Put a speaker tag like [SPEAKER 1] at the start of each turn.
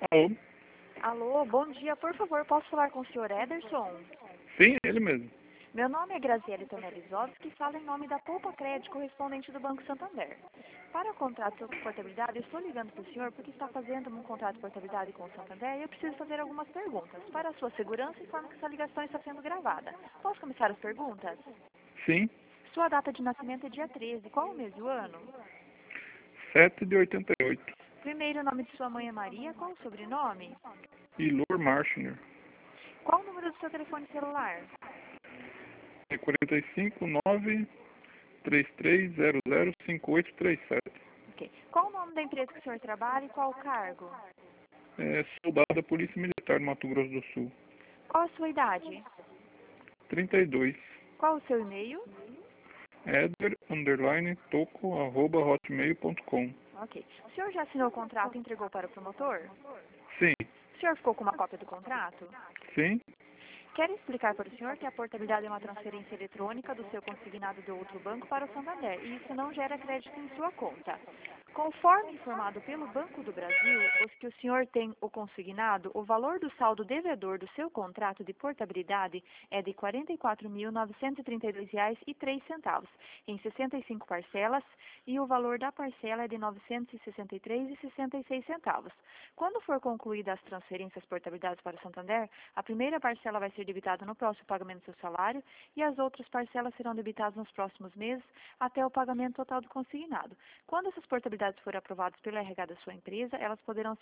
[SPEAKER 1] Alô?
[SPEAKER 2] Alô, bom dia. Por favor, posso falar com o senhor Ederson?
[SPEAKER 1] Sim, ele mesmo.
[SPEAKER 2] Meu nome é Graziele Tomelizovski e falo em nome da Poupa Crédito correspondente do Banco Santander. Para o contrato de portabilidade, eu estou ligando para o senhor porque está fazendo um contrato de portabilidade com o Santander e eu preciso fazer algumas perguntas. Para a sua segurança, informo que essa ligação está sendo gravada. Posso começar as perguntas?
[SPEAKER 1] Sim,
[SPEAKER 2] Sua data de nascimento é dia 13. Qual o mês e o ano?
[SPEAKER 1] 7 de 88.
[SPEAKER 2] Primeiro nome de sua mãe é Maria. Qual o sobrenome?
[SPEAKER 1] Ilor Marchner.
[SPEAKER 2] Qual o número do seu telefone celular?
[SPEAKER 1] É 459-3300-5837.
[SPEAKER 2] Ok. Qual o nome da empresa que o senhor trabalha e qual o cargo?
[SPEAKER 1] É soldado da Polícia Militar do Mato Grosso do Sul.
[SPEAKER 2] Qual a sua idade?
[SPEAKER 1] 32.
[SPEAKER 2] Qual o seu e-mail?
[SPEAKER 1] eder_toco@hotmail.com.
[SPEAKER 2] Ok. O senhor já assinou o contrato e entregou para o promotor?
[SPEAKER 1] Sim,
[SPEAKER 2] O senhor ficou com uma cópia do contrato?
[SPEAKER 1] sim,
[SPEAKER 2] Quero explicar para o senhor que a portabilidade é uma transferência eletrônica do seu consignado do outro banco para o Santander e isso não gera crédito em sua conta. Conforme informado pelo Banco do Brasil, os que o senhor tem o consignado, o valor do saldo devedor do seu contrato de portabilidade é de R$ 44.932,03, em 65 parcelas, e o valor da parcela é de R$ 963,66. Quando for concluída as transferências portabilidades para o Santander, a primeira parcela vai ser debitada no próximo pagamento do seu salário e as outras parcelas serão debitadas nos próximos meses até o pagamento total do consignado. Quando essas portabilidades forem aprovadas pelo RH da sua empresa, elas poderão